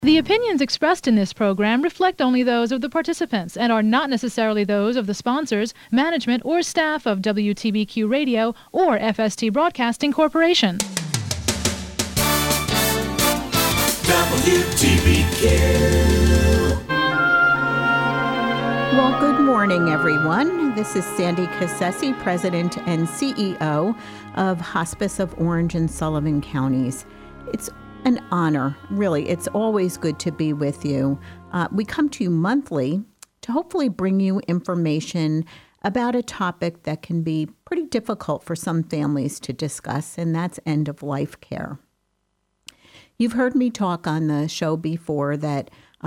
The opinions expressed in this program reflect only those of the participants and are not necessarily those of the sponsors, management, or staff of WTBQ Radio or FST Broadcasting Corporation. WTBQ. Well, good morning, everyone. This is Sandy Cassesi, President and CEO of Hospice of Orange and Sullivan Counties. It's an honor, really. It's always good to be with you. We come to you monthly to hopefully bring you information about a topic that can be pretty difficult for some families to discuss, and that's end-of-life care. You've heard me talk on the show before that,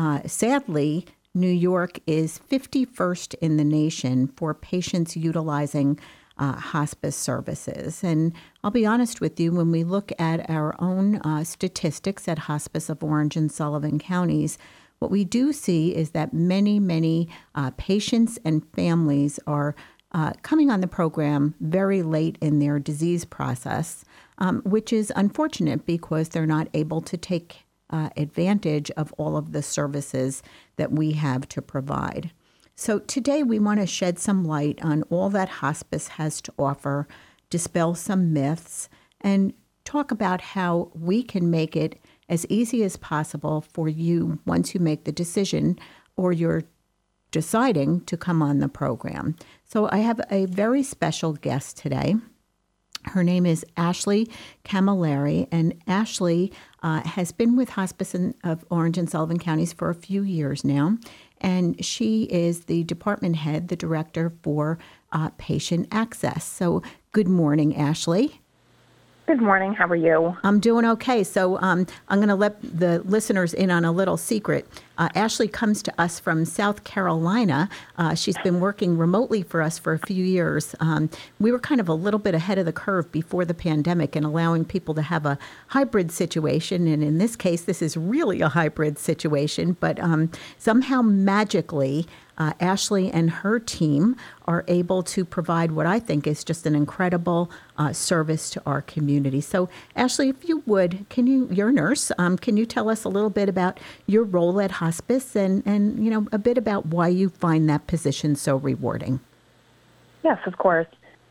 sadly, New York is 51st in the nation for patients utilizing hospice services. And I'll be honest with you, when we look at our own statistics at Hospice of Orange and Sullivan Counties, what we do see is that many patients and families are coming on the program very late in their disease process, which is unfortunate because they're not able to take advantage of all of the services that we have to provide. So today we want to shed some light on all that hospice has to offer, dispel some myths, and talk about how we can make it as easy as possible for you once you make the decision or you're deciding to come on the program. So I have a very special guest today. Her name is Ashley Camilleri, and Ashley has been with Hospice of Orange and Sullivan Counties for a few years now, and she is the department head, the director for patient access. So good morning, Ashley. Good morning. How are you? I'm doing okay. So I'm going to let the listeners in on a little secret. Ashley comes to us from South Carolina. She's been working remotely for us for a few years. We were kind of a little bit ahead of the curve before the pandemic and allowing people to have a hybrid situation. And in this case, this is really a hybrid situation. But somehow magically, Ashley and her team are able to provide what I think is just an incredible service to our community. So, Ashley, if you would, you're a nurse, can you tell us a little bit about your role at hospice and a bit about why you find that position so rewarding? Yes, of course.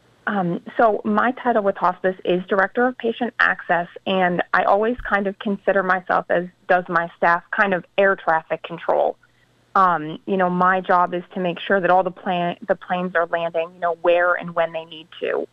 So my title with hospice is Director of Patient Access, and I always kind of consider myself, as does my staff, kind of air traffic control. My job is to make sure that all the planes are landing, where and when they need to.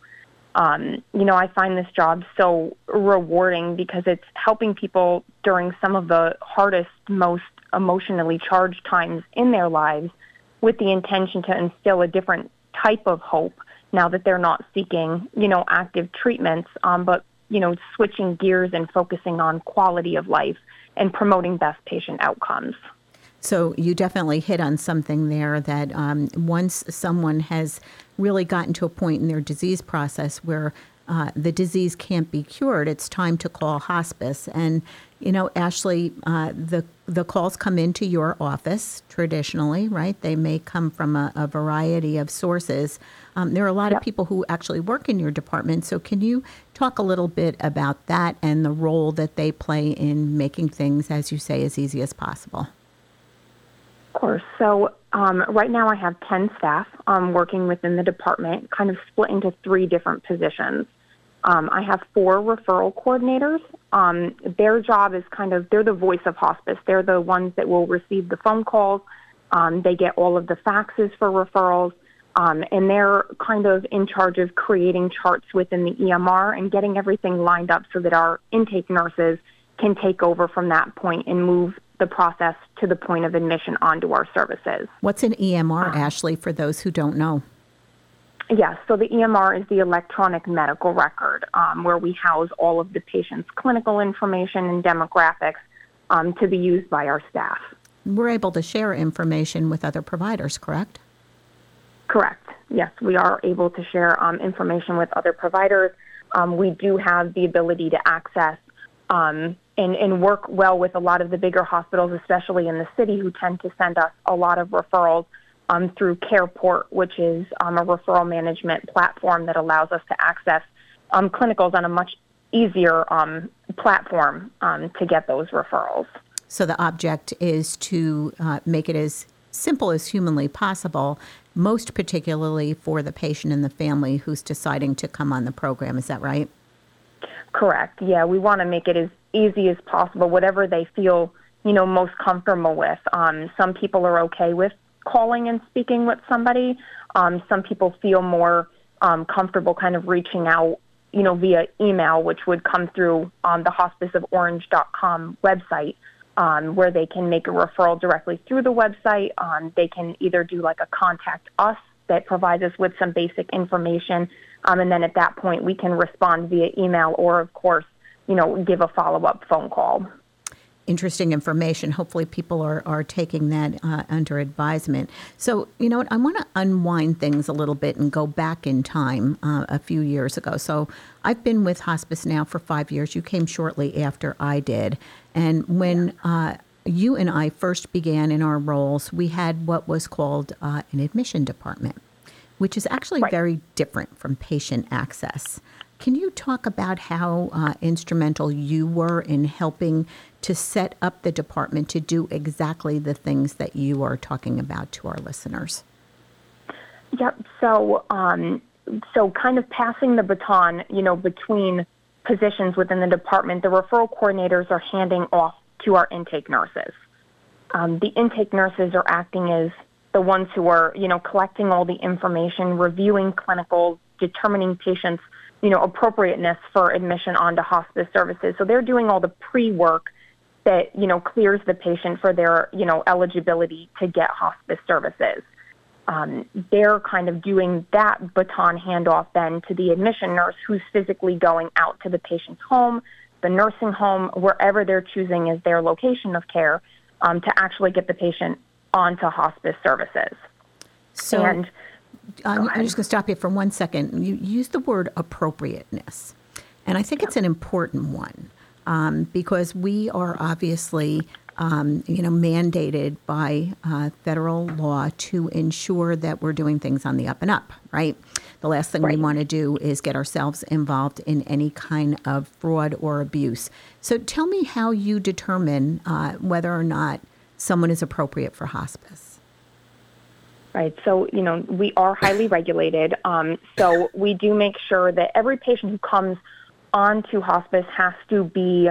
I find this job so rewarding because it's helping people during some of the hardest, most emotionally charged times in their lives with the intention to instill a different type of hope now that they're not seeking, active treatments, but, switching gears and focusing on quality of life and promoting best patient outcomes. So you definitely hit on something there that once someone has really gotten to a point in their disease process where the disease can't be cured, it's time to call hospice. And, Ashley, the calls come into your office traditionally, right? They may come from a variety of sources. There are a lot of people who actually work in your department. So can you talk a little bit about that and the role that they play in making things, as you say, as easy as possible? Of course. So right now I have 10 staff working within the department, kind of split into 3 different positions. I have 4 referral coordinators. Their job is they're the voice of hospice. They're the ones that will receive the phone calls. They get all of the faxes for referrals. And they're kind of in charge of creating charts within the EMR and getting everything lined up so that our intake nurses can take over from that point and move the process to the point of admission onto our services. What's an EMR, Ashley, for those who don't know? Yes, so the EMR is the electronic medical record, where we house all of the patient's clinical information and demographics to be used by our staff. We're able to share information with other providers, correct? Correct. Yes, we are able to share information with other providers. We do have the ability to access and work well with a lot of the bigger hospitals, especially in the city, who tend to send us a lot of referrals through CarePort, which is a referral management platform that allows us to access clinicals on a much easier platform to get those referrals. So the object is to make it as simple as humanly possible, most particularly for the patient and the family who's deciding to come on the program. Is that right? Correct. Yeah, we want to make it as easy as possible, whatever they feel, most comfortable with. Some people are okay with calling and speaking with somebody. Some people feel more comfortable kind of reaching out, via email, which would come through the hospiceoforange.com website, where they can make a referral directly through the website. They can either do like a contact us that provides us with some basic information, and then at that point we can respond via email or, of course, give a follow-up phone call. Interesting information. Hopefully people are taking that under advisement. So, I want to unwind things a little bit and go back in time a few years ago. So I've been with hospice now for 5 years. You came shortly after I did. And when you and I first began in our roles, we had what was called an admission department, which is actually very different from patient access. Can you talk about how instrumental you were in helping to set up the department to do exactly the things that you are talking about to our listeners? Yep. So kind of passing the baton, between positions within the department, the referral coordinators are handing off to our intake nurses. The intake nurses are acting as the ones who are, collecting all the information, reviewing clinicals, determining patients' appropriateness for admission onto hospice services. So they're doing all the pre-work that, clears the patient for their, eligibility to get hospice services. They're kind of doing that baton handoff then to the admission nurse who's physically going out to the patient's home, the nursing home, wherever they're choosing as their location of care, to actually get the patient onto hospice services. So I'm just going to stop you for 1 second. You used the word appropriateness, and I think it's an important one because we are obviously, mandated by federal law to ensure that we're doing things on the up and up, right? The last thing we want to do is get ourselves involved in any kind of fraud or abuse. So tell me how you determine whether or not someone is appropriate for hospice. Right. So, we are highly regulated. So we do make sure that every patient who comes onto hospice has to be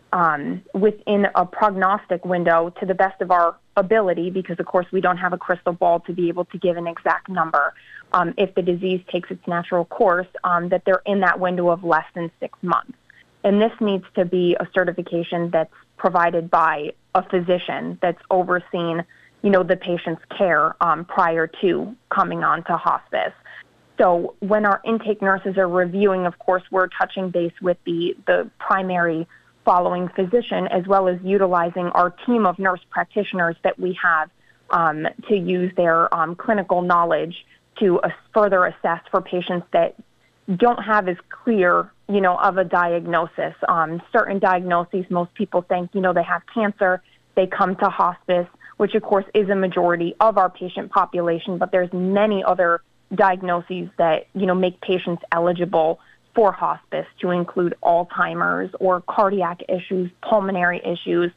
within a prognostic window to the best of our ability, because, of course, we don't have a crystal ball to be able to give an exact number. If the disease takes its natural course, that they're in that window of less than 6 months. And this needs to be a certification that's provided by a physician that's overseen the patient's care prior to coming on to hospice. So when our intake nurses are reviewing, of course, we're touching base with the primary following physician, as well as utilizing our team of nurse practitioners that we have to use their clinical knowledge to further assess for patients that don't have as clear, of a diagnosis. Certain diagnoses, most people think, they have cancer, they come to hospice, which of course is a majority of our patient population, but there's many other diagnoses that, make patients eligible for hospice, to include Alzheimer's or cardiac issues, pulmonary issues.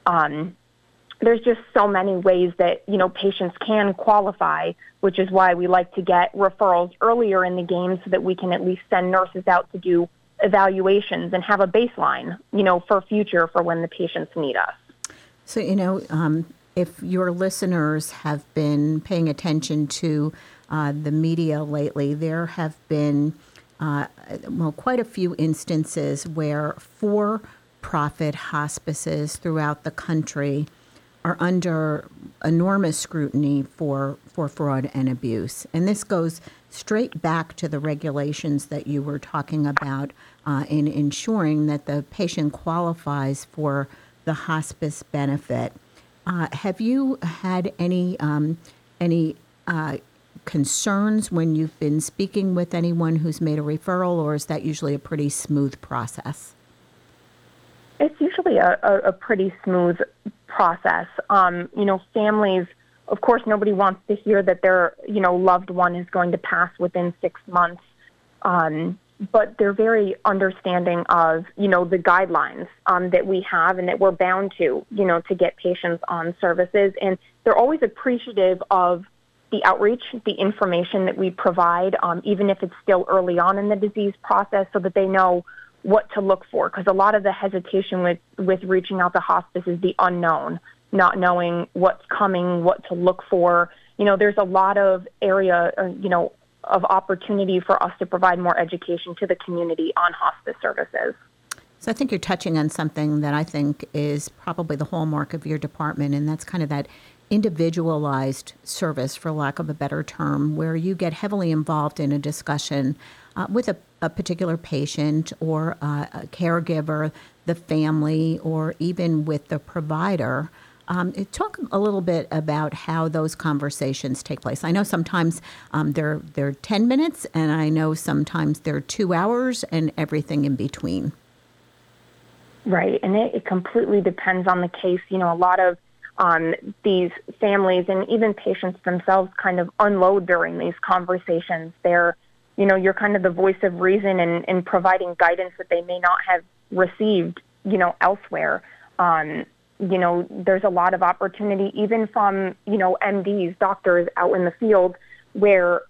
There's just so many ways that, patients can qualify, which is why we like to get referrals earlier in the game so that we can at least send nurses out to do evaluations and have a baseline, for future for when the patients need us. So, if your listeners have been paying attention to the media lately, there have been, quite a few instances where for-profit hospices throughout the country are under enormous scrutiny for fraud and abuse. And this goes straight back to the regulations that you were talking about in ensuring that the patient qualifies for the hospice benefit. Have you had any concerns when you've been speaking with anyone who's made a referral, or is that usually a pretty smooth process? It's usually a pretty smooth process. Families, of course, nobody wants to hear that their, loved one is going to pass within 6 months. but they're very understanding of, the guidelines that we have and that we're bound to, to get patients on services. And they're always appreciative of the outreach, the information that we provide, even if it's still early on in the disease process, so that they know what to look for. Because a lot of the hesitation with reaching out to hospice is the unknown, not knowing what's coming, what to look for. There's a lot of area, of opportunity for us to provide more education to the community on hospice services. So I think you're touching on something that I think is probably the hallmark of your department, and that's kind of that individualized service, for lack of a better term, where you get heavily involved in a discussion with a particular patient or a caregiver, the family, or even with the provider. Talk a little bit about how those conversations take place. I know sometimes they're 10 minutes, and I know sometimes they're 2 hours and everything in between. Right, and it completely depends on the case. A lot of these families and even patients themselves kind of unload during these conversations. You're kind of the voice of reason and providing guidance that they may not have received, elsewhere. There's a lot of opportunity, even from, MDs, doctors out in the field, where,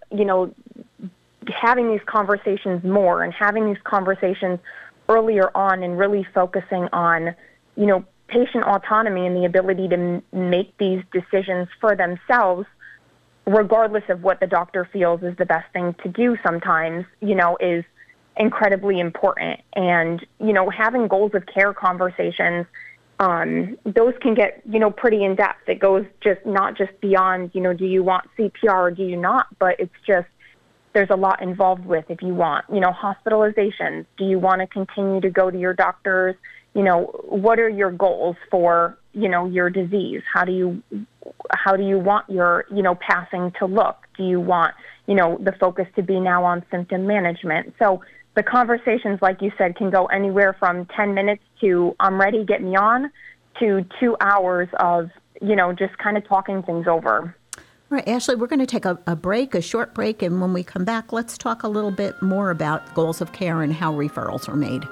having these conversations more and having these conversations earlier on and really focusing on, patient autonomy and the ability to make these decisions for themselves, regardless of what the doctor feels is the best thing to do sometimes, is incredibly important. And, having goals of care conversations, those can get, pretty in depth. It goes not just beyond, do you want CPR or do you not? But it's just, there's a lot involved with if you want, hospitalizations. Do you want to continue to go to your doctors? What are your goals for, your disease? How do you want your, passing to look? Do you want, the focus to be now on symptom management? So the conversations, like you said, can go anywhere from 10 minutes to I'm ready, get me on, to 2 hours of, just kind of talking things over. All right, Ashley, we're going to take a short break, and when we come back, let's talk a little bit more about goals of care and how referrals are made.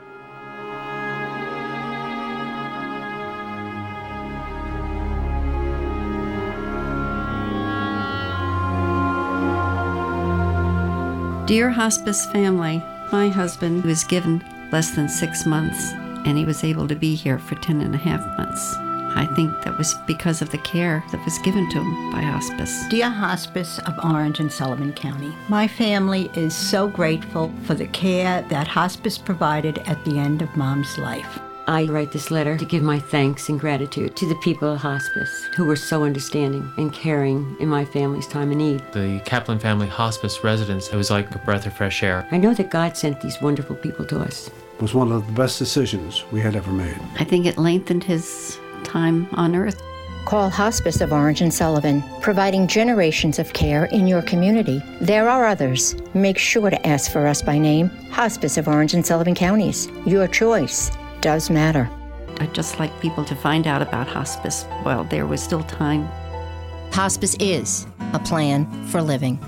Dear hospice family, my husband was given less than 6 months, and he was able to be here for 10 and a half months. I think that was because of the care that was given to him by hospice. Dear Hospice of Orange and Sullivan County, my family is so grateful for the care that hospice provided at the end of Mom's life. I write this letter to give my thanks and gratitude to the people of hospice who were so understanding and caring in my family's time of need. The Kaplan Family Hospice residence, it was like a breath of fresh air. I know that God sent these wonderful people to us. It was one of the best decisions we had ever made. I think it lengthened his time on earth. Call Hospice of Orange and Sullivan, providing generations of care in your community. There are others. Make sure to ask for us by name. Hospice of Orange and Sullivan Counties. Your choice does matter. I'd just like people to find out about hospice while there was still time. Hospice is a plan for living.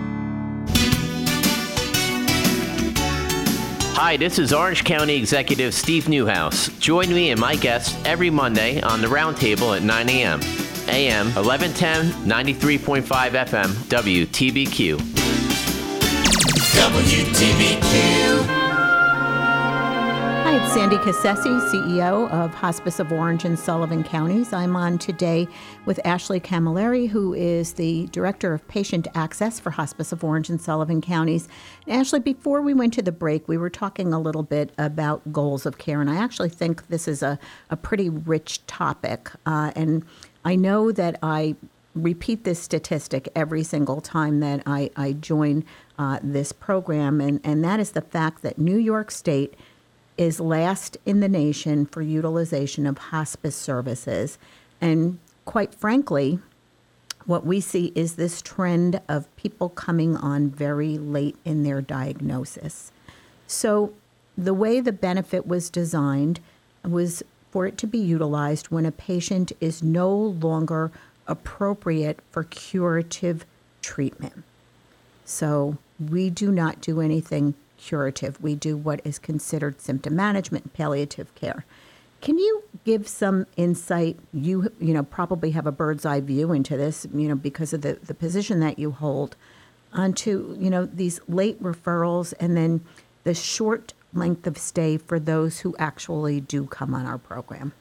Hi, this is Orange County Executive Steve Newhouse. Join me and my guests every Monday on the Roundtable at 9 a.m. AM 1110, 93.5 FM, WTBQ. WTBQ. Hi, it's Sandy Cassesi, CEO of Hospice of Orange and Sullivan Counties. I'm on today with Ashley Camilleri, who is the Director of Patient Access for Hospice of Orange and Sullivan Counties. And Ashley, before we went to the break, we were talking a little bit about goals of care, and I actually think this is a pretty rich topic. And I know that I repeat this statistic every single time that I join this program, and that is the fact that New York State is last in the nation for utilization of hospice services. And quite frankly, what we see is this trend of people coming on very late in their diagnosis. So the way the benefit was designed was for it to be utilized when a patient is no longer appropriate for curative treatment. So we do not do anything curative. We do what is considered symptom management and palliative care. Can you give some insight? You probably have a bird's eye view into this, because of the position that you hold, onto, these late referrals and then the short length of stay for those who actually do come on our program.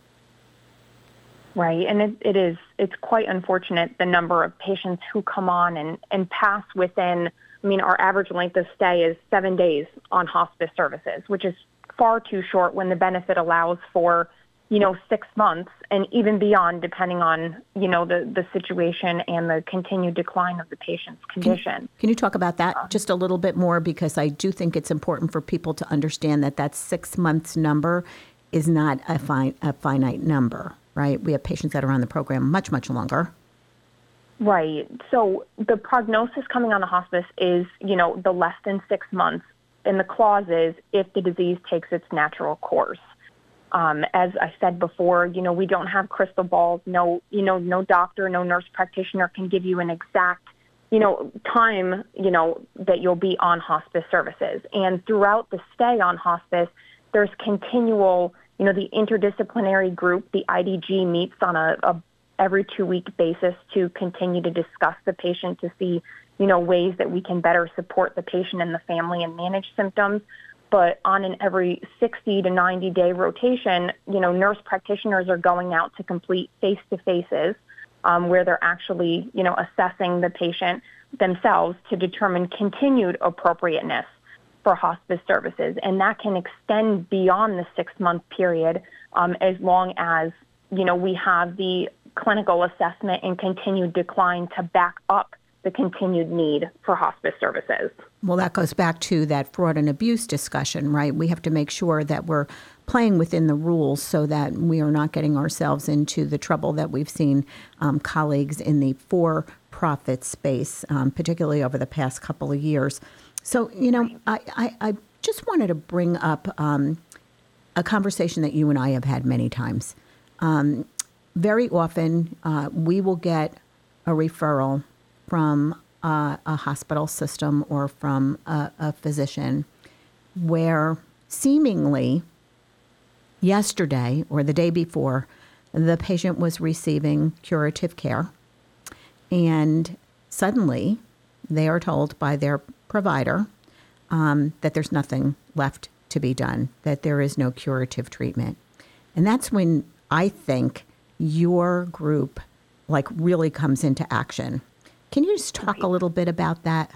Right, and it's quite unfortunate, the number of patients who come on and pass within, our average length of stay is 7 days on hospice services, which is far too short when the benefit allows for, 6 months and even beyond, depending on, the situation and the continued decline of the patient's condition. Can you talk about that just a little bit more? Because I do think it's important for people to understand that 6 months number is not a finite number, right? We have patients that are on the program much, much longer. Right. So the prognosis coming on the hospice is, the less than 6 months. And the clause is if the disease takes its natural course. As I said before, we don't have crystal balls. No doctor, no nurse practitioner can give you an exact, time, that you'll be on hospice services. And throughout the stay on hospice, there's continual, the interdisciplinary group, the IDG, meets on a every 2-week basis to continue to discuss the patient, to see, ways that we can better support the patient and the family and manage symptoms. But on an every 60 to 90-day rotation, nurse practitioners are going out to complete face-to-faces where they're actually, assessing the patient themselves to determine continued appropriateness for hospice services. And that can extend beyond the 6-month period as long as, we have the clinical assessment and continued decline to back up the continued need for hospice services. Well, that goes back to that fraud and abuse discussion, right? We have to make sure that we're playing within the rules so that we are not getting ourselves into the trouble that we've seen colleagues in the for-profit space, particularly over the past couple of years. So, I just wanted to bring up a conversation that you and I have had many times. Very often, we will get a referral from a hospital system or from a physician where seemingly yesterday or the day before, the patient was receiving curative care, and suddenly they are told by their provider that there's nothing left to be done, that there is no curative treatment. And that's when I think your group really comes into action. Can you just talk a little bit about that?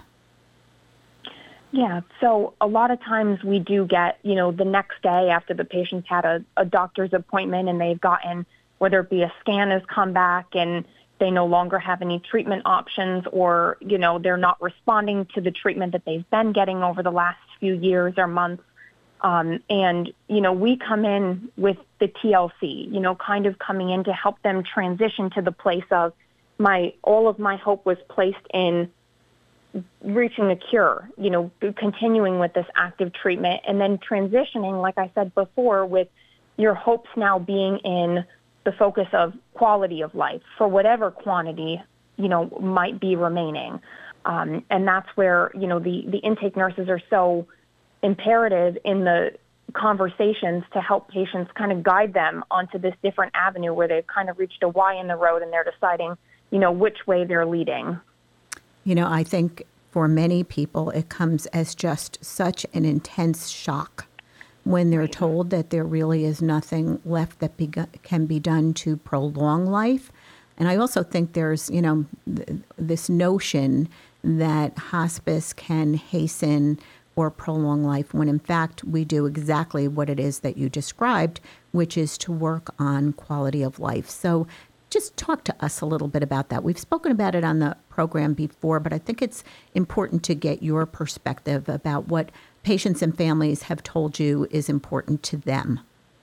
Yeah, so a lot of times we do get, the next day after the patient's had a doctor's appointment and they've gotten, whether it be a scan has come back and they no longer have any treatment options, or, they're not responding to the treatment that they've been getting over the last few years or months. And, we come in with the TLC, kind of coming in to help them transition to the place of all of my hope was placed in reaching a cure, continuing with this active treatment, and then transitioning, like I said before, with your hopes now being in the focus of quality of life for whatever quantity, might be remaining. And that's where, the intake nurses are so imperative in the conversations to help patients kind of guide them onto this different avenue where they've kind of reached a Y in the road and they're deciding, which way they're leading. I think for many people, it comes as just such an intense shock when they're told that there really is nothing left that can be done to prolong life. And I also think there's, this notion that hospice can hasten or prolong life when in fact we do exactly what it is that you described, which is to work on quality of life. So just talk to us a little bit about that. We've spoken about it on the program before, but I think it's important to get your perspective about what patients and families have told you is important to them.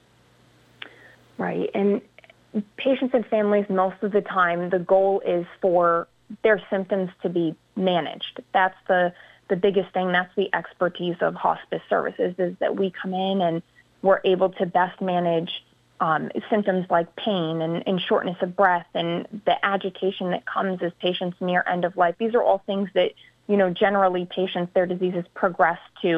Right. And patients and families, most of the time, the goal is for their symptoms to be managed. That's the biggest thing. That's the expertise of hospice services, is that we come in and we're able to best manage symptoms like pain and shortness of breath and the agitation that comes as patients near end of life. These are all things that, generally patients, their diseases progress to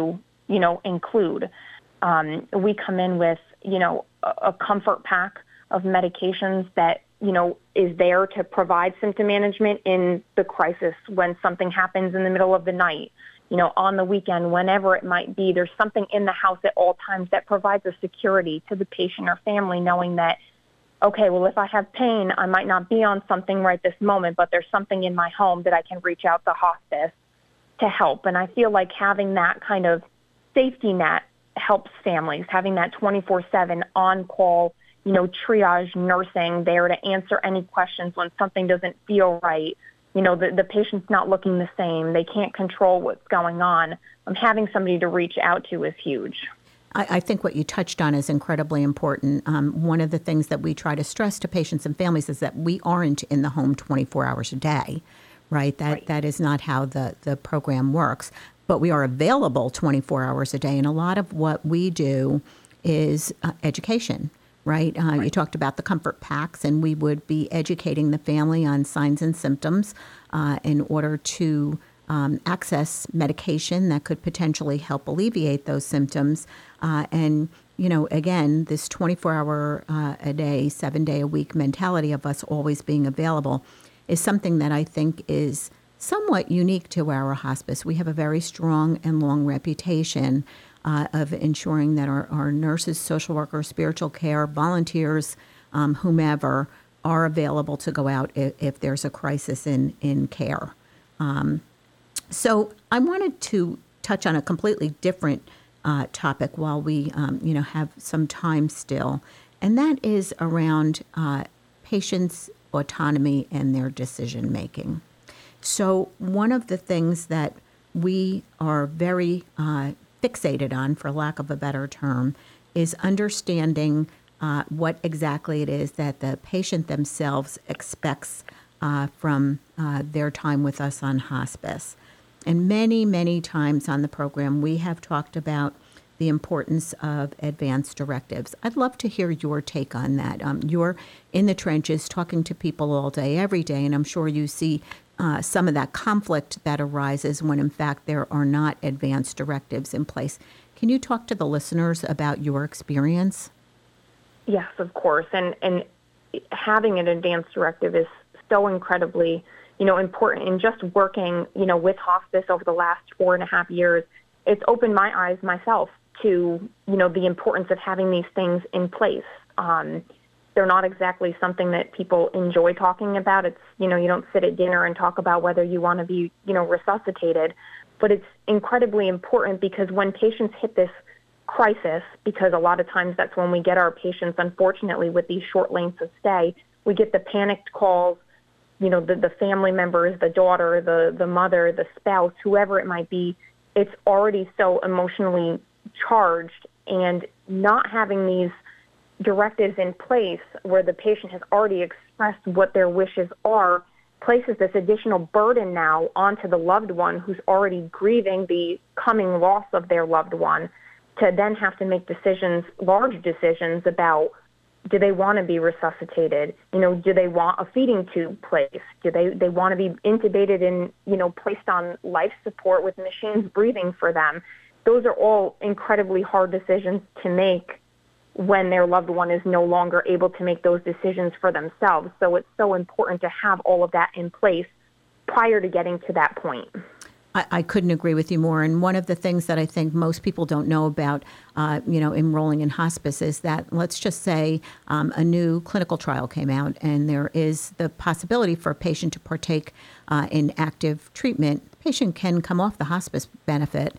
include. We come in with, a comfort pack of medications that, is there to provide symptom management in the crisis when something happens in the middle of the night, on the weekend, whenever it might be. There's something in the house at all times that provides a security to the patient or family, knowing that, okay, well, if I have pain, I might not be on something right this moment, but there's something in my home that I can reach out to hospice to help. And I feel like having that kind of safety net helps families, having that 24/7 on-call, triage nursing there to answer any questions when something doesn't feel right. The patient's not looking the same. They can't control what's going on. Having somebody to reach out to is huge. I think what you touched on is incredibly important. One of the things that we try to stress to patients and families is that we aren't in the home 24 hours a day, right? That is not how the program works. But we are available 24 hours a day. And a lot of what we do is education, right? You talked about the comfort packs, and we would be educating the family on signs and symptoms in order to access medication that could potentially help alleviate those symptoms. And, again, this 24-hour a day, 7-day-a-week mentality of us always being available is something that I think is somewhat unique to our hospice. We have a very strong and long reputation of ensuring that our nurses, social workers, spiritual care, volunteers, whomever, are available to go out if there's a crisis in care. So I wanted to touch on a completely different topic while we, have some time still, and that is around patients' autonomy and their decision making. So one of the things that we are very fixated on, for lack of a better term, is understanding what exactly it is that the patient themselves expects from their time with us on hospice. And many, many times on the program, we have talked about the importance of advance directives. I'd love to hear your take on that. You're in the trenches talking to people all day, every day, and I'm sure you see some of that conflict that arises when, in fact, there are not advance directives in place. Can you talk to the listeners about your experience? Yes, of course. And having an advance directive is so incredibly, important. And just working, with hospice over the last 4.5 years, it's opened my eyes myself to, the importance of having these things in place. They're not exactly something that people enjoy talking about. It's, you don't sit at dinner and talk about whether you want to be, resuscitated. But it's incredibly important because when patients hit this crisis, because a lot of times that's when we get our patients, unfortunately, with these short lengths of stay, we get the panicked calls, the family members, the daughter, the mother, the spouse, whoever it might be. It's already so emotionally charged, and not having these directives in place where the patient has already expressed what their wishes are places this additional burden now onto the loved one who's already grieving the coming loss of their loved one, to then have to make decisions, large decisions about, do they want to be resuscitated? Do they want a feeding tube placed? Do they want to be intubated and, placed on life support with machines breathing for them? Those are all incredibly hard decisions to make when their loved one is no longer able to make those decisions for themselves. So it's so important to have all of that in place prior to getting to that point. I couldn't agree with you more. And one of the things that I think most people don't know about, enrolling in hospice is that, let's just say a new clinical trial came out and there is the possibility for a patient to partake in active treatment. The patient can come off the hospice benefit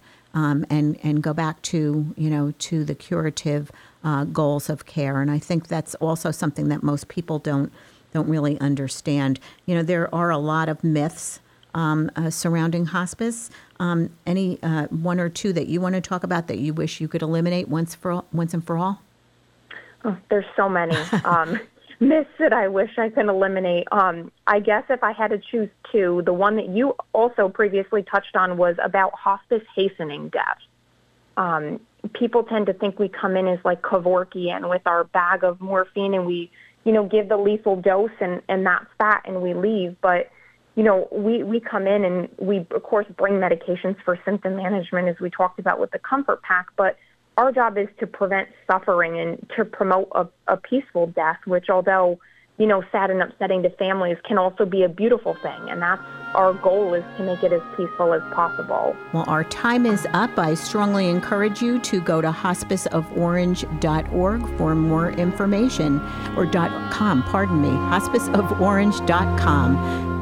and go back to, to the curative goals of care. And I think that's also something that most people don't really understand. There are a lot of myths surrounding hospice. Any one or two that you want to talk about that you wish you could eliminate once and for all? Oh, there's so many myths that I wish I could eliminate. I guess if I had to choose two, the one that you also previously touched on was about hospice hastening death. People tend to think we come in as like Kevorkian with our bag of morphine and we, give the lethal dose and that's that and we leave. But we come in and we, of course, bring medications for symptom management, as we talked about with the Comfort Pack, but our job is to prevent suffering and to promote a peaceful death, which, although, sad and upsetting to families, can also be a beautiful thing. And that's our goal, is to make it as peaceful as possible. Well, our time is up. I strongly encourage you to go to hospiceoforange.org for more information, or .com, hospiceoforange.com.